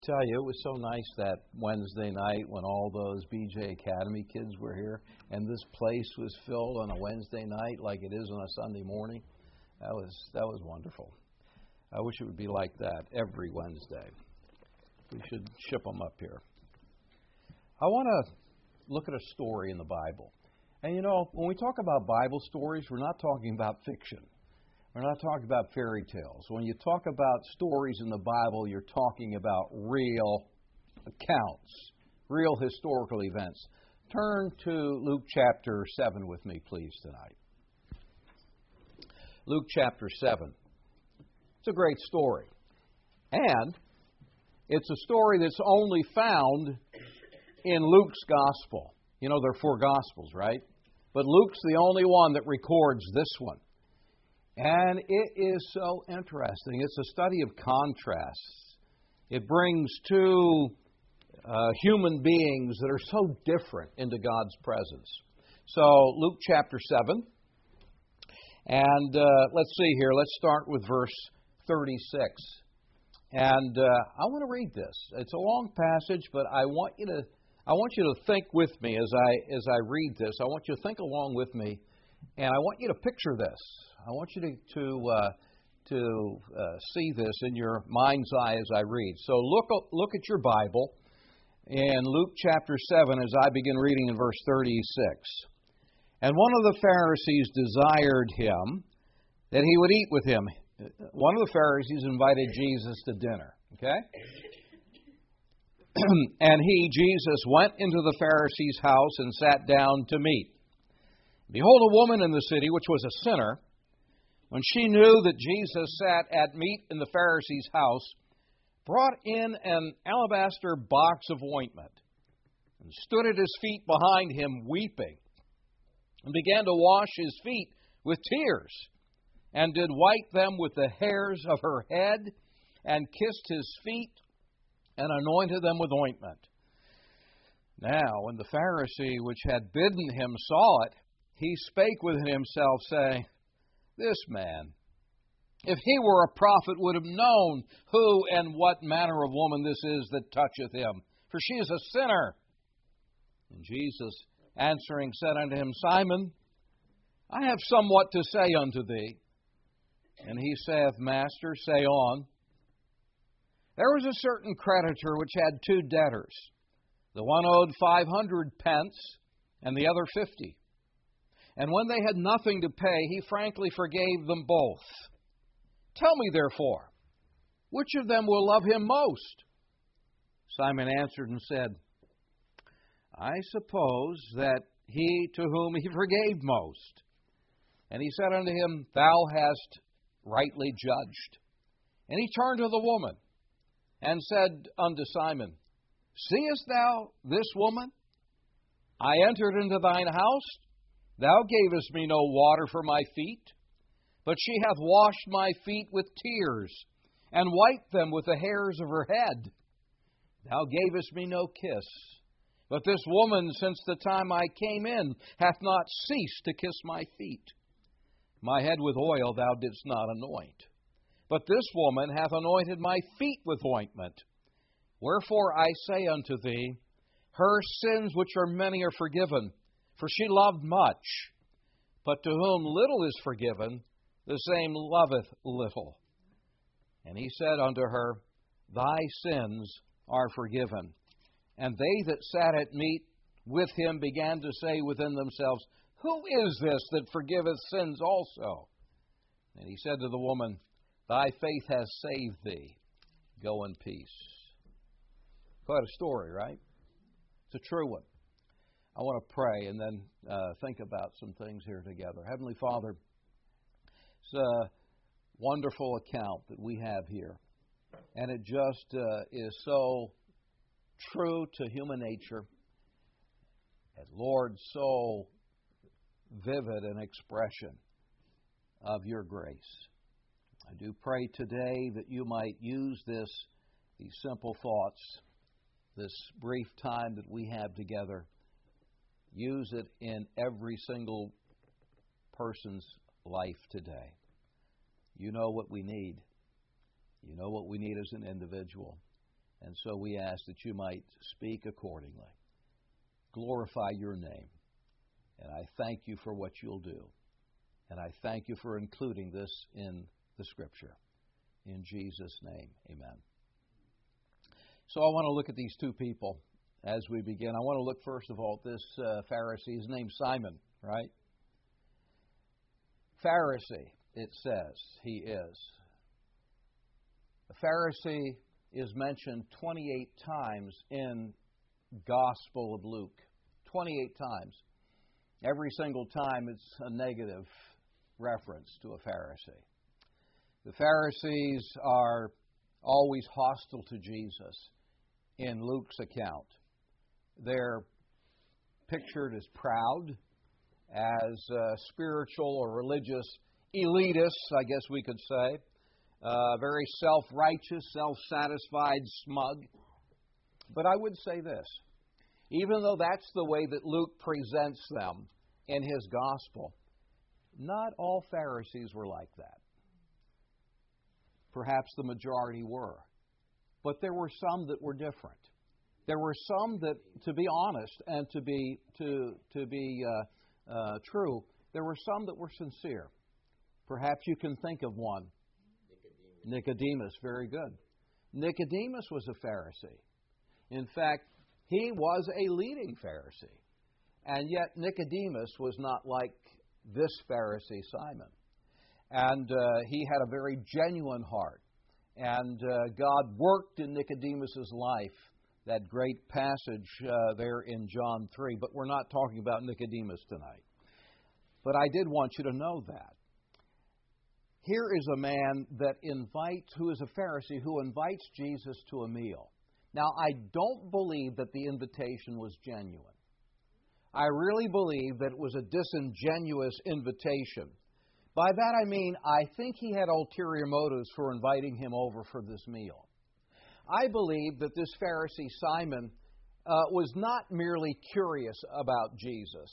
Tell you, it was so nice that Wednesday night when all those BJ Academy kids were here, and this place was filled on a Wednesday night like it is on a Sunday morning. That was wonderful. I wish it would be like that every Wednesday. We should ship them up here. I want to look at a story in the Bible. And you know, when we talk about Bible stories, we're not talking about fiction. We're not talking about fairy tales. When you talk about stories in the Bible, you're talking about real accounts, real historical events. Turn to Luke chapter 7 with me, please, tonight. Luke chapter 7. It's a great story. And it's a story that's only found in Luke's gospel. You know, there are 4 gospels, right? But Luke's the only one that records this one. And it is so interesting. It's a study of contrasts. It brings two human beings that are so different into God's presence. So, Luke chapter 7. And let's see here. Let's start with verse 36. And I want to read this. It's a long passage, but I want you to think with me as I read this. I want you to think along with me, and I want you to picture this. I want you to see this in your mind's eye as I read. So look at your Bible in Luke chapter 7 as I begin reading in verse 36. And one of the Pharisees desired him that he would eat with him. One of the Pharisees invited Jesus to dinner. Okay? And he, Jesus, went into the Pharisee's house and sat down to meat. Behold, a woman in the city, which was a sinner, when she knew that Jesus sat at meat in the Pharisee's house, brought in an alabaster box of ointment, and stood at his feet behind him, weeping, and began to wash his feet with tears, and did wipe them with the hairs of her head, and kissed his feet, and anointed them with ointment. Now, when the Pharisee which had bidden him saw it, he spake within himself, saying, This man, if he were a prophet, would have known who and what manner of woman this is that toucheth him, for she is a sinner. And Jesus, answering, said unto him, Simon, I have somewhat to say unto thee. And he saith, Master, say on. There was a certain creditor which had 2 debtors. The one owed 500 pence, and the other 50. And when they had nothing to pay, he frankly forgave them both. Tell me, therefore, which of them will love him most? Simon answered and said, I suppose that he to whom he forgave most. And he said unto him, Thou hast rightly judged. And he turned to the woman, and said unto Simon, Seest thou this woman? I entered into thine house. Thou gavest me no water for my feet, but she hath washed my feet with tears, and wiped them with the hairs of her head. Thou gavest me no kiss, but this woman, since the time I came in, hath not ceased to kiss my feet. My head with oil thou didst not anoint, but this woman hath anointed my feet with ointment. Wherefore I say unto thee, her sins which are many are forgiven, for she loved much. But to whom little is forgiven, the same loveth little. And he said unto her, Thy sins are forgiven. And they that sat at meat with him began to say within themselves, Who is this that forgiveth sins also? And he said to the woman, Thy faith has saved thee. Go in peace. Quite a story, right? It's a true one. I want to pray and then think about some things here together. Heavenly Father, it's a wonderful account that we have here. And it just is so true to human nature. And Lord, so vivid an expression of your grace. I do pray today that you might use these simple thoughts, this brief time that we have together, use it in every single person's life today. You know what we need. You know what we need as an individual. And so we ask that you might speak accordingly. Glorify your name. And I thank you for what you'll do. And I thank you for including this in the Scripture. In Jesus' name, amen. So I want to look at these two people as we begin. I want to look first of all at this Pharisee. His name's Simon, right? Pharisee, it says he is. A Pharisee is mentioned 28 times in Gospel of Luke. 28 times. Every single time it's a negative reference to a Pharisee. The Pharisees are always hostile to Jesus in Luke's account. They're pictured as proud, as spiritual or religious elitists, I guess we could say. Very self-righteous, self-satisfied, smug. But I would say this. Even though that's the way that Luke presents them in his gospel, not all Pharisees were like that. Perhaps the majority were. But there were some that were different. There were some that, to be honest and to be true, there were some that were sincere. Perhaps you can think of one. Nicodemus, very good. Nicodemus was a Pharisee. In fact, he was a leading Pharisee. And yet Nicodemus was not like this Pharisee, Simon. And he had a very genuine heart. And God worked in Nicodemus's life, that great passage there in John 3. But we're not talking about Nicodemus tonight. But I did want you to know that. Here is a man that who is a Pharisee, who invites Jesus to a meal. Now, I don't believe that the invitation was genuine. I really believe that it was a disingenuous invitation. By that I mean, I think he had ulterior motives for inviting him over for this meal. I believe that this Pharisee, Simon, was not merely curious about Jesus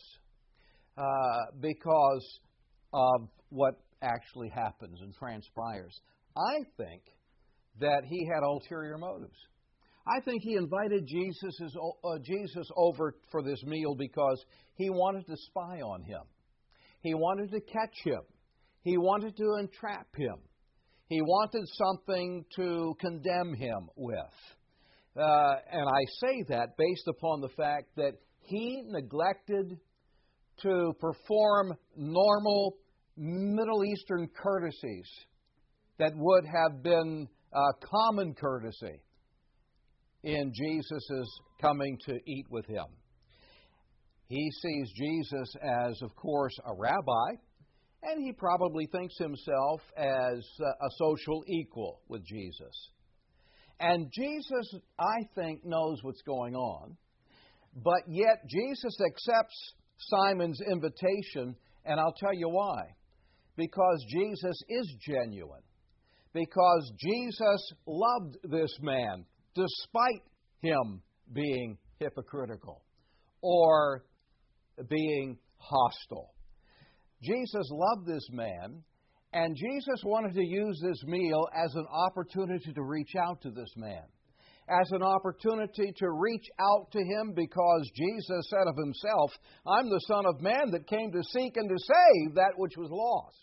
because of what actually happens and transpires. I think that he had ulterior motives. I think he invited Jesus over for this meal because he wanted to spy on him. He wanted to catch him. He wanted to entrap him. He wanted something to condemn him with. And I say that based upon the fact that he neglected to perform normal Middle Eastern courtesies that would have been common courtesy in Jesus' coming to eat with him. He sees Jesus as, of course, a rabbi, and he probably thinks himself as a social equal with Jesus. And Jesus, I think, knows what's going on, but yet Jesus accepts Simon's invitation, and I'll tell you why. Because Jesus is genuine. Because Jesus loved this man, despite him being hypocritical or being hostile. Jesus loved this man, and Jesus wanted to use this meal as an opportunity to reach out to this man, as an opportunity to reach out to him, because Jesus said of himself, "I'm the Son of Man that came to seek and to save that which was lost."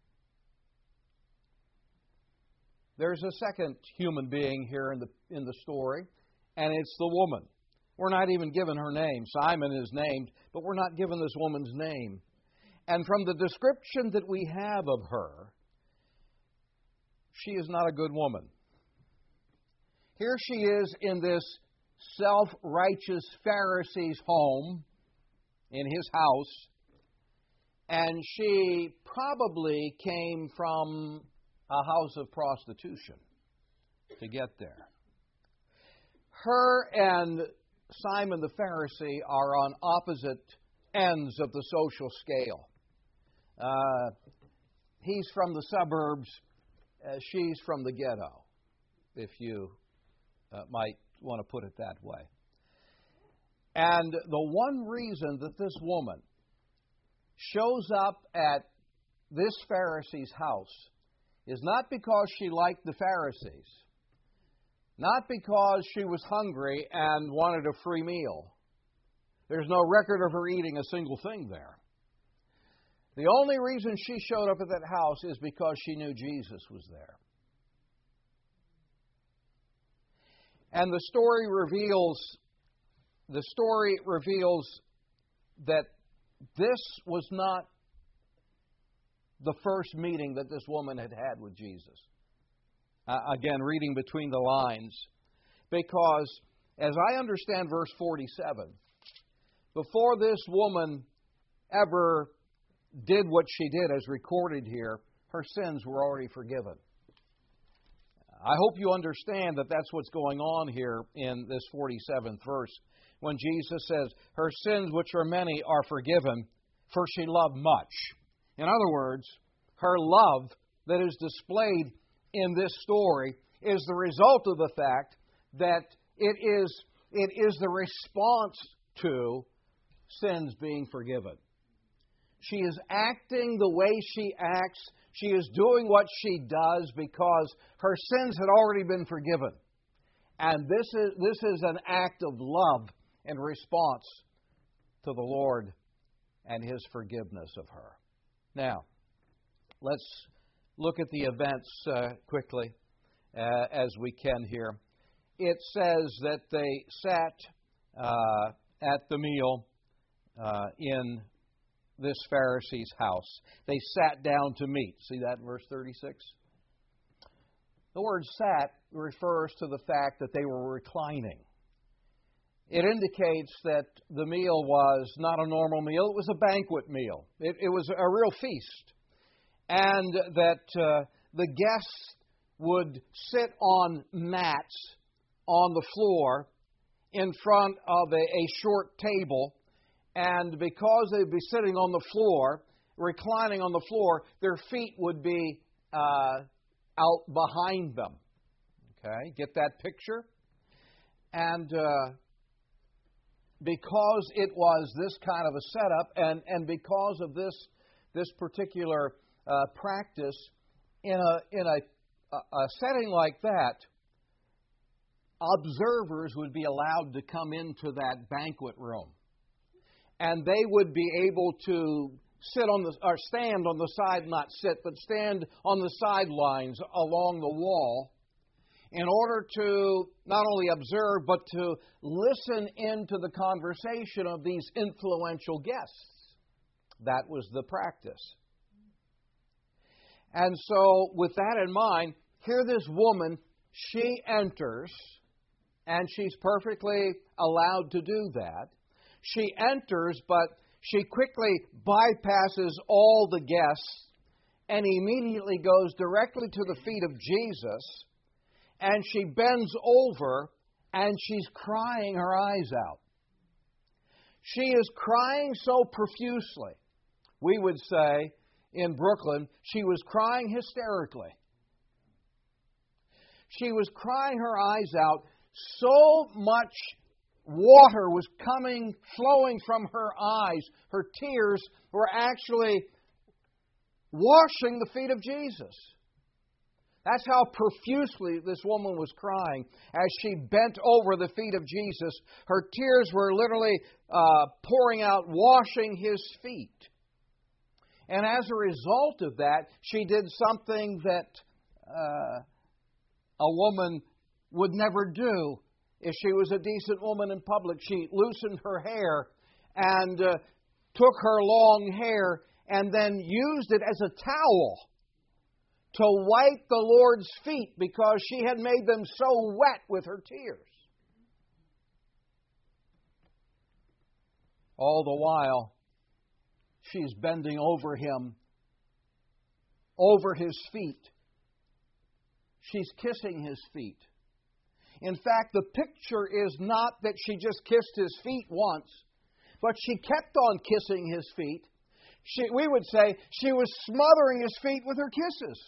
There's a second human being here in the story, and it's the woman. We're not even given her name. Simon is named, but we're not given this woman's name. And from the description that we have of her, she is not a good woman. Here she is in this self-righteous Pharisee's home, in his house, and she probably came from a house of prostitution to get there. Her and Simon the Pharisee are on opposite ends of the social scale. He's from the suburbs, she's from the ghetto, if you might want to put it that way. And the one reason that this woman shows up at this Pharisee's house is not because she liked the Pharisees, Not because she was hungry and wanted a free meal. There's no record of her eating a single thing there. The only reason she showed up at that house is because she knew Jesus was there. And the story reveals that this was not the first meeting that this woman had had with Jesus. Again, reading between the lines, because as I understand verse 47, before this woman ever did what she did as recorded here, her sins were already forgiven. I hope you understand that that's what's going on here in this 47th verse, when Jesus says, her sins, which are many, are forgiven, for she loved much. In other words, her love that is displayed in this story is the result of the fact that it is the response to sins being forgiven. She is acting the way she acts. She is doing what she does because her sins had already been forgiven. And this is an act of love in response to the Lord and His forgiveness of her. Now, let's look at the events quickly as we can here. It says that they sat at the meal in this Pharisee's house. They sat down to meat. See that in verse 36? The word sat refers to the fact that they were reclining. It indicates that the meal was not a normal meal. It was a banquet meal. It was a real feast. And that the guests would sit on mats on the floor in front of a short table. And because they'd be sitting on the floor, reclining on the floor, their feet would be out behind them. Okay, get that picture? And because it was this kind of a setup, and because of this particular practice, in a setting like that, observers would be allowed to come into that banquet room. And they would be able to stand on the side, not sit, but stand on the sidelines along the wall in order to not only observe, but to listen into the conversation of these influential guests. That was the practice. And so, with that in mind, here this woman, she enters, and she's perfectly allowed to do that. She enters, but she quickly bypasses all the guests and immediately goes directly to the feet of Jesus, and she bends over and she's crying her eyes out. She is crying so profusely. We would say in Brooklyn, she was crying hysterically. She was crying her eyes out. So much water was flowing from her eyes. Her tears were actually washing the feet of Jesus. That's how profusely this woman was crying as she bent over the feet of Jesus. Her tears were literally pouring out, washing His feet. And as a result of that, she did something that a woman would never do if she was a decent woman in public. She loosened her hair and took her long hair and then used it as a towel to wipe the Lord's feet because she had made them so wet with her tears. All the while, she's bending over Him, over His feet. She's kissing His feet. In fact, the picture is not that she just kissed His feet once, but she kept on kissing His feet. We would say she was smothering His feet with her kisses.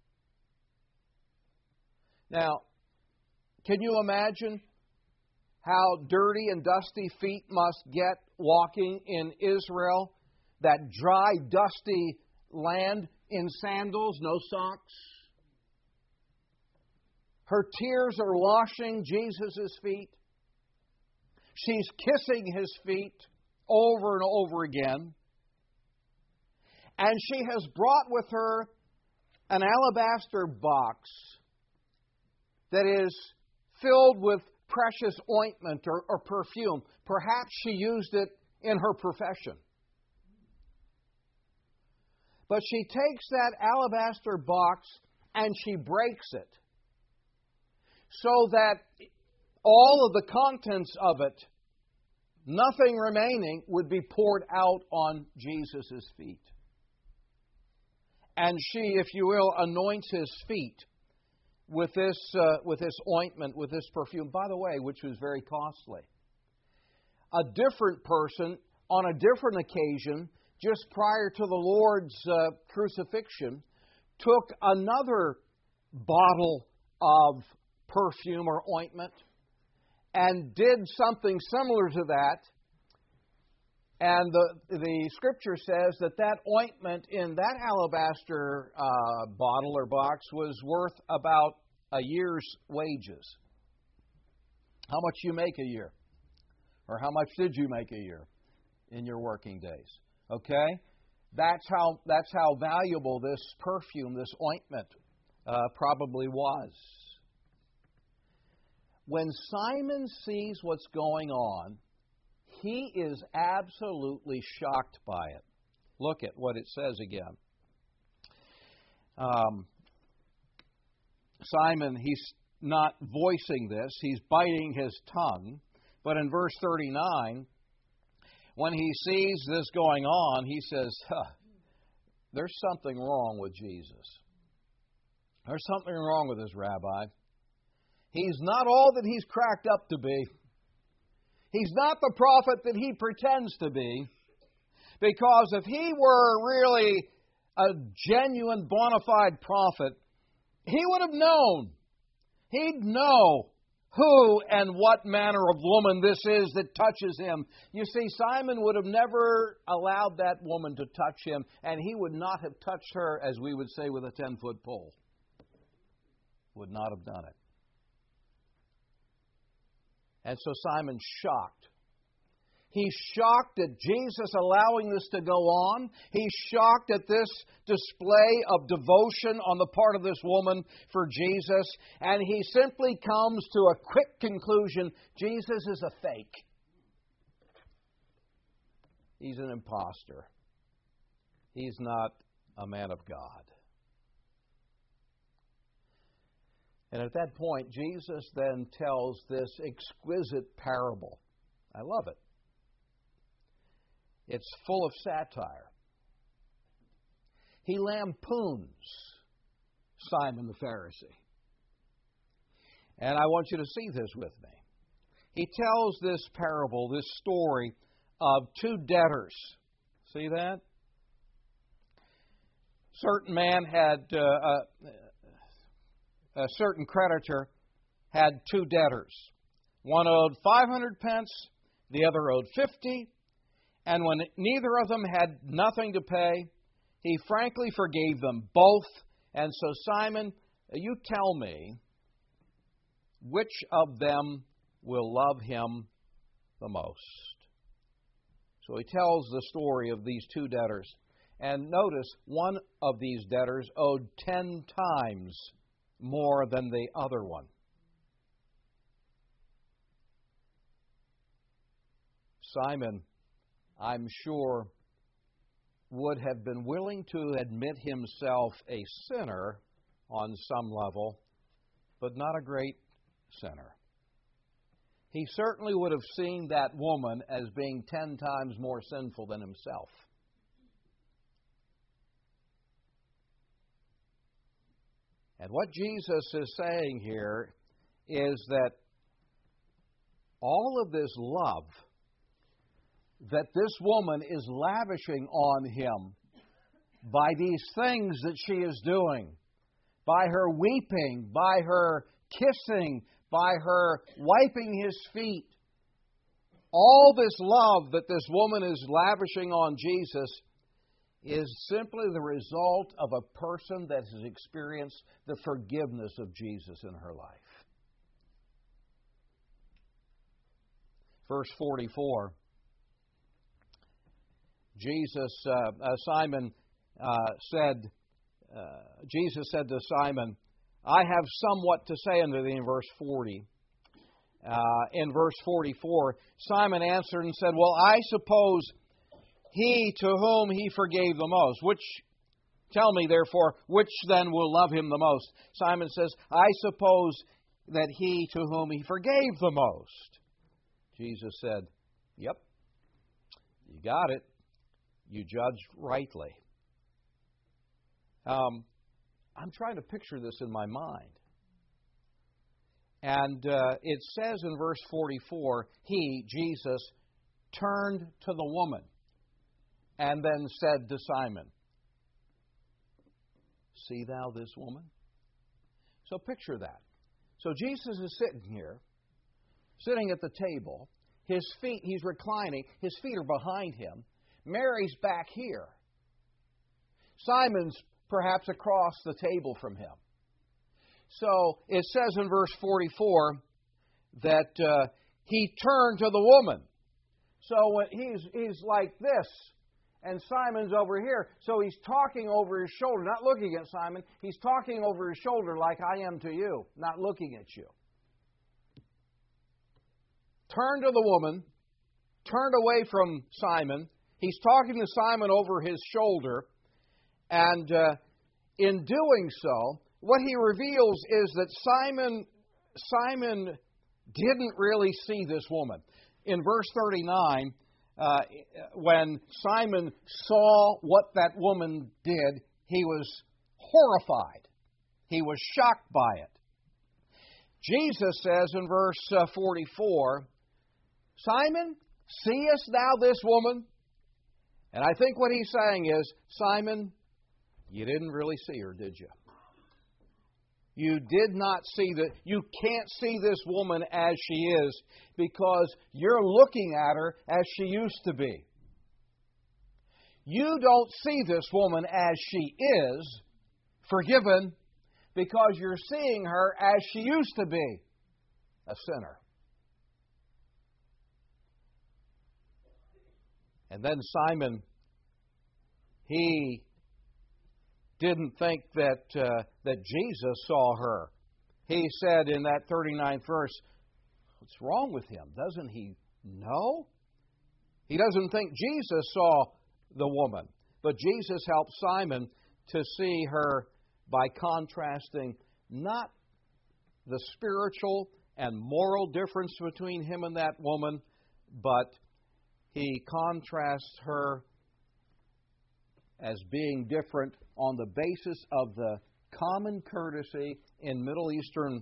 Now, can you imagine how dirty and dusty feet must get walking in Israel, that dry, dusty land, in sandals, no socks? Her tears are washing Jesus' feet. She's kissing His feet over and over again. And she has brought with her an alabaster box that is filled with precious ointment or perfume. Perhaps she used it in her profession. But she takes that alabaster box and she breaks it so that all of the contents of it, nothing remaining, would be poured out on Jesus' feet. And she, if you will, anoints His feet with this ointment, with this perfume, by the way, which was very costly. A different person, on a different occasion, just prior to the Lord's crucifixion, took another bottle of perfume or ointment and did something similar to that. And the Scripture says that that ointment in that alabaster bottle or box was worth about a year's wages. How much you make a year? Or how much did you make a year in your working days? Okay? That's how valuable this perfume, this ointment, probably was. When Simon sees what's going on, he is absolutely shocked by it. Look at what it says again. Simon, he's not voicing this. He's biting his tongue. But in verse 39, when he sees this going on, he says, there's something wrong with Jesus. There's something wrong with this rabbi. He's not all that he's cracked up to be. He's not the prophet that he pretends to be. Because if he were really a genuine, bona fide prophet, he would have known. He'd know who and what manner of woman this is that touches him. You see, Simon would have never allowed that woman to touch him, and he would not have touched her, as we would say, with a 10-foot pole. Would not have done it. And so Simon's shocked. He's shocked at Jesus allowing this to go on. He's shocked at this display of devotion on the part of this woman for Jesus. And he simply comes to a quick conclusion. Jesus is a fake. He's an imposter. He's not a man of God. And at that point, Jesus then tells this exquisite parable. I love it. It's full of satire. He lampoons Simon the Pharisee. And I want you to see this with me. He tells this parable, this story of two debtors. See that? Certain man had, a certain creditor had two debtors. One owed 500 pence, the other owed 50. And when neither of them had nothing to pay, he frankly forgave them both. And so, Simon, you tell me, which of them will love him the most? So he tells the story of these two debtors. And notice, one of these debtors owed 10 times more than the other one. Simon, I'm sure, would have been willing to admit himself a sinner on some level, but not a great sinner. He certainly would have seen that woman as being 10 times more sinful than himself. And what Jesus is saying here is that all of this love that this woman is lavishing on him by these things that she is doing, by her weeping, by her kissing, by her wiping his feet, all this love that this woman is lavishing on Jesus is simply the result of a person that has experienced the forgiveness of Jesus in her life. verse 44. Jesus said to Simon, I have somewhat to say unto thee, in verse 40. In verse 44, Simon answered and said, well, I suppose he to whom he forgave the most. Tell me, therefore, which then will love him the most? Simon says, I suppose that he to whom he forgave the most. Jesus said, yep, you got it. You judged rightly. I'm trying to picture this in my mind. And it says in verse 44, he, Jesus, turned to the woman and then said to Simon, see thou this woman? So picture that. So Jesus is sitting here, sitting at the table. His feet, he's reclining. His feet are behind him. Mary's back here. Simon's perhaps across the table from him. So it says in verse 44 that he turned to the woman. So he's like this, and Simon's over here. So he's talking over his shoulder, not looking at Simon. He's talking over his shoulder like I am to you, not looking at you. Turned to the woman, turned away from Simon. He's talking to Simon over his shoulder, and in doing so, what he reveals is that Simon didn't really see this woman. In verse 39, when Simon saw what that woman did, he was horrified. He was shocked by it. Jesus says in verse 44, Simon, seest thou this woman? And I think what he's saying is, Simon, you didn't really see her, did you? You did not see that. You can't see this woman as she is because you're looking at her as she used to be. You don't see this woman as she is, forgiven, because you're seeing her as she used to be, a sinner. And then Simon, he didn't think that Jesus saw her. He said in that 39th verse, what's wrong with him? Doesn't he know? He doesn't think Jesus saw the woman. But Jesus helped Simon to see her by contrasting not the spiritual and moral difference between him and that woman, but he contrasts her as being different on the basis of the common courtesy in Middle Eastern,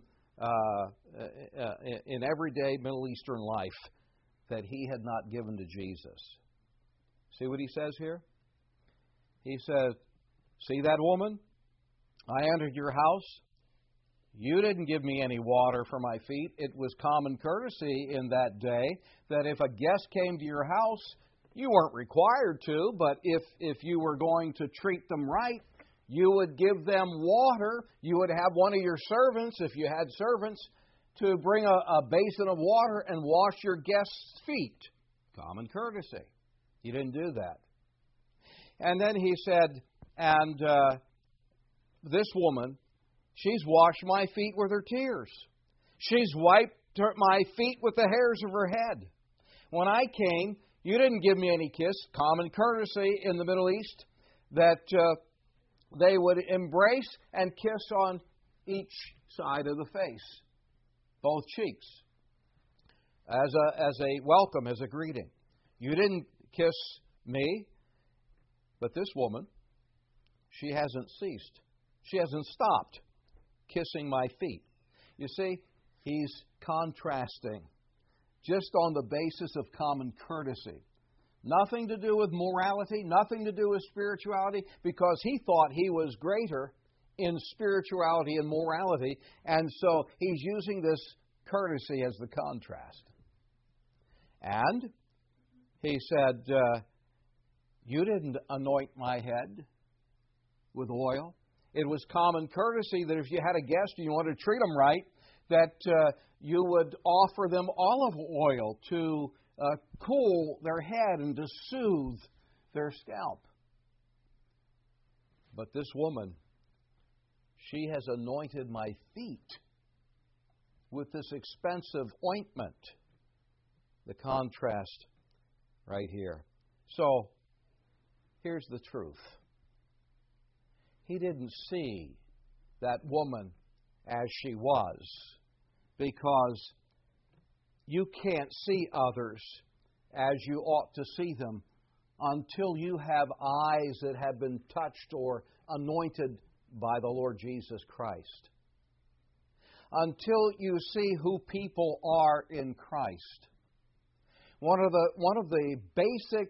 in everyday Middle Eastern life that he had not given to Jesus. See what he says here? He says, see that woman? I entered your house. You didn't give me any water for my feet. It was common courtesy in that day that if a guest came to your house, you weren't required to, but if you were going to treat them right, you would give them water. You would have one of your servants, if you had servants, to bring a basin of water and wash your guests' feet. Common courtesy. He didn't do that. And then he said, and this woman, she's washed my feet with her tears. She's wiped my feet with the hairs of her head. When I came, you didn't give me any kiss. Common courtesy in the Middle East that they would embrace and kiss on each side of the face, both cheeks, as a welcome, as a greeting. You didn't kiss me, but this woman, she hasn't ceased. She hasn't stopped kissing my feet. You see, he's contrasting just on the basis of common courtesy. Nothing to do with morality, nothing to do with spirituality, because he thought he was greater in spirituality and morality, and so he's using this courtesy as the contrast. And he said, you didn't anoint my head with oil. It was common courtesy that if you had a guest and you wanted to treat them right, that you would offer them olive oil to cool their head and to soothe their scalp. But this woman, she has anointed my feet with this expensive ointment. The contrast right here. So, here's the truth. He didn't see that woman as she was, because you can't see others as you ought to see them until you have eyes that have been touched or anointed by the Lord Jesus Christ. Until you see who people are in Christ. One of the basic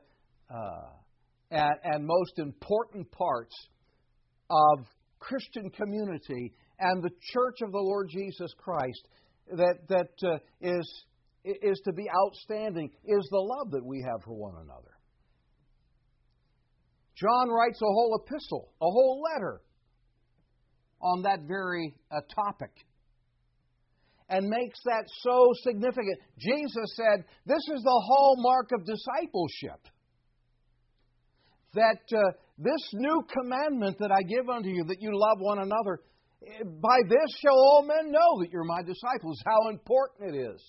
and most important parts of Christian community and the Church of the Lord Jesus Christ that is to be outstanding is the love that we have for one another. John writes a whole epistle, a whole letter on that very topic, and makes that so significant. Jesus said, this is the hallmark of discipleship, that this new commandment that I give unto you, that you love one another, by this shall all men know that you're my disciples. How important it is.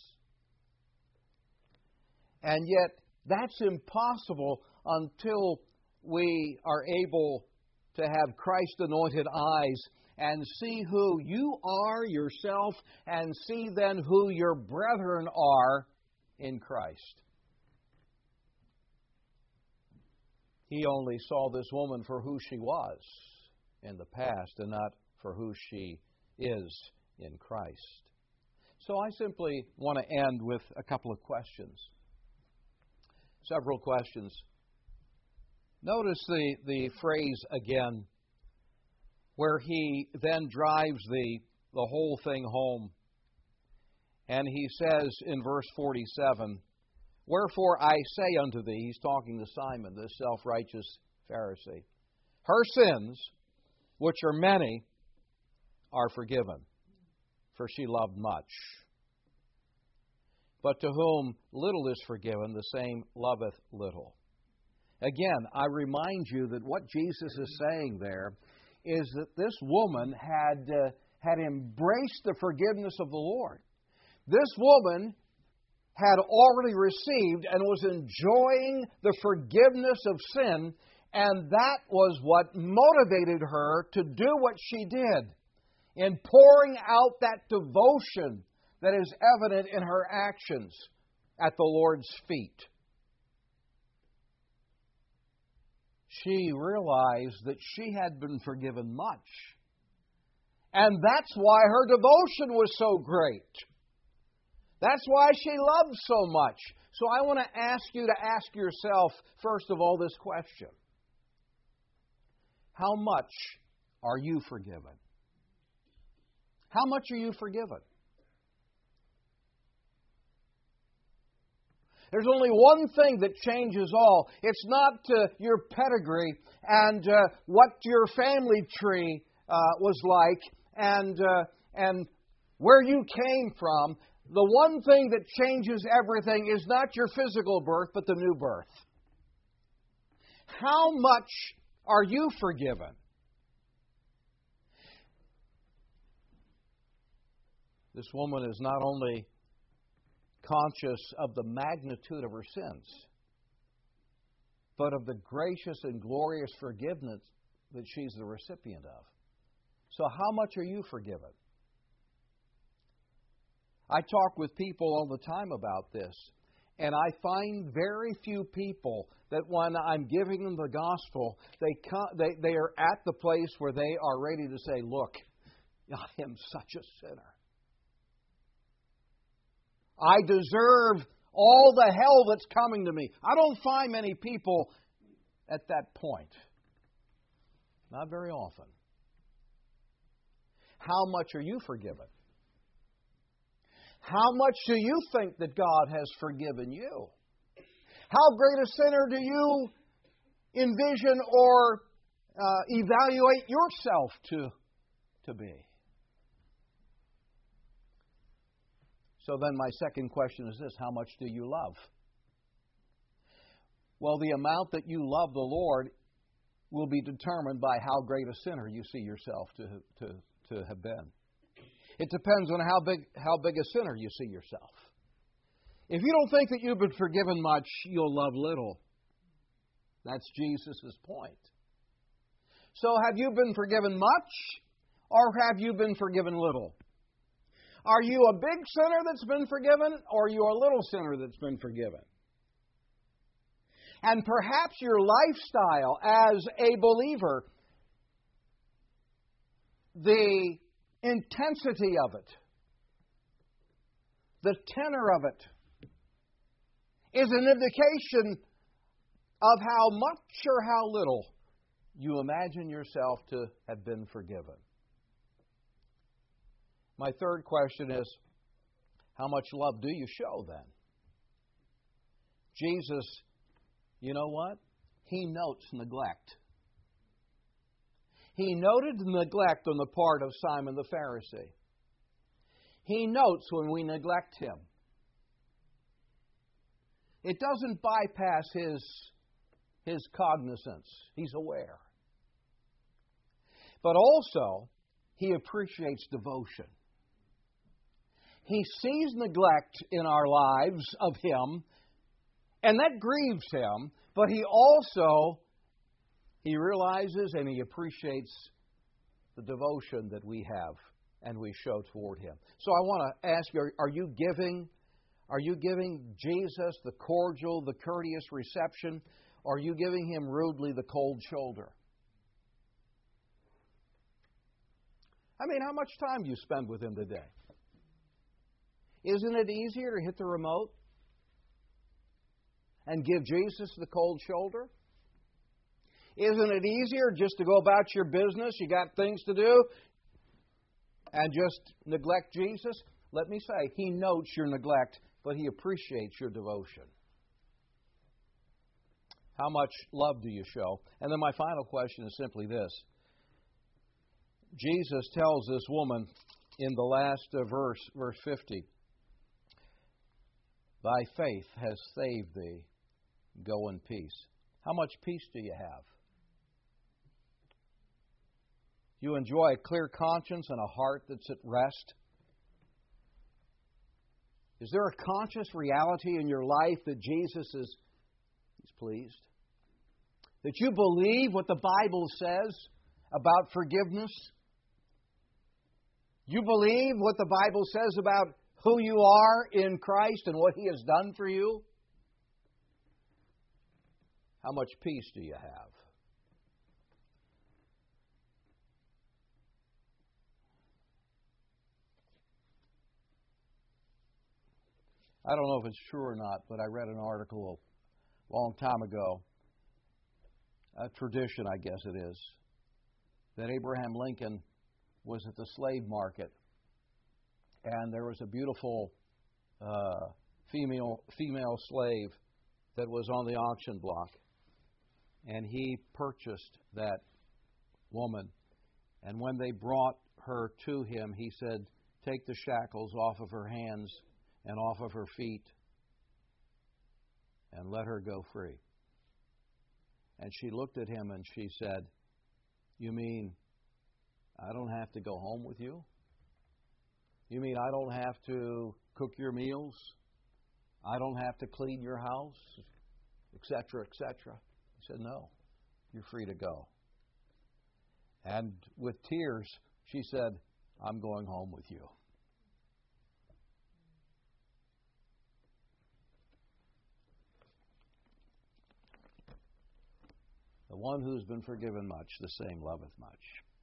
And yet, that's impossible until we are able to have Christ-anointed eyes and see who you are yourself, and see then who your brethren are in Christ. He only saw this woman for who she was in the past and not for who she is in Christ. So I simply want to end with a couple of questions. Several questions. Notice the phrase again, where he then drives the whole thing home. And he says in verse 47, wherefore I say unto thee, he's talking to Simon, this self-righteous Pharisee, her sins, which are many, are forgiven, for she loved much. But to whom little is forgiven, the same loveth little. Again, I remind you that what Jesus is saying there is that this woman had embraced the forgiveness of the Lord. This woman had already received and was enjoying the forgiveness of sin, and that was what motivated her to do what she did in pouring out that devotion that is evident in her actions at the Lord's feet. She realized that she had been forgiven much. And that's why her devotion was so great. That's why she loved so much. So I want to ask you to ask yourself, first of all, this question. How much are you forgiven? How much are you forgiven? There's only one thing that changes all. It's not your pedigree and what your family tree was like and where you came from. The one thing that changes everything is not your physical birth, but the new birth. How much are you forgiven? This woman is not only conscious of the magnitude of her sins, but of the gracious and glorious forgiveness that she's the recipient of. So how much are you forgiven? I talk with people all the time about this, and I find very few people that when I'm giving them the gospel, they are at the place where they are ready to say, look, I am such a sinner. I deserve all the hell that's coming to me. I don't find many people at that point. Not very often. How much are you forgiven? How much do you think that God has forgiven you? How great a sinner do you envision or evaluate yourself to be? So then my second question is this: how much do you love? Well, the amount that you love the Lord will be determined by how great a sinner you see yourself to have been. It depends on how big a sinner you see yourself. If you don't think that you've been forgiven much, you'll love little. That's Jesus' point. So have you been forgiven much, or have you been forgiven little? Are you a big sinner that's been forgiven, or are you a little sinner that's been forgiven? And perhaps your lifestyle as a believer, the intensity of it, the tenor of it, is an indication of how much or how little you imagine yourself to have been forgiven. My third question is, how much love do you show then? Jesus, you know what? He notes neglect. He noted neglect on the part of Simon the Pharisee. He notes when we neglect him. It doesn't bypass his cognizance. He's aware. But also, he appreciates devotion. He sees neglect in our lives of him, and that grieves him, but he realizes and he appreciates the devotion that we have and we show toward him. So I want to ask you, are you giving Jesus the cordial, the courteous reception, or are you giving him rudely the cold shoulder? I mean, how much time do you spend with him today? Isn't it easier to hit the remote and give Jesus the cold shoulder? Isn't it easier just to go about your business? You got things to do and just neglect Jesus? Let me say, he notes your neglect, but he appreciates your devotion. How much love do you show? And then my final question is simply this. Jesus tells this woman in the last verse 50, "Thy faith has saved thee. Go in peace." How much peace do you have? Do you enjoy a clear conscience and a heart that's at rest? Is there a conscious reality in your life that Jesus is pleased? That you believe what the Bible says about forgiveness? You believe what the Bible says about who you are in Christ and what He has done for you? How much peace do you have? I don't know if it's true or not, but I read an article a long time ago, a tradition, I guess it is, that Abraham Lincoln was at the slave market, and there was a beautiful female slave that was on the auction block, and he purchased that woman. And when they brought her to him, he said, "Take the shackles off of her hands and off of her feet, and let her go free." And she looked at him and she said, "You mean I don't have to go home with you? You mean I don't have to cook your meals? I don't have to clean your house, etc., etc.?" He said, "No, you're free to go." And with tears, she said, "I'm going home with you." The one who's been forgiven much, the same loveth much.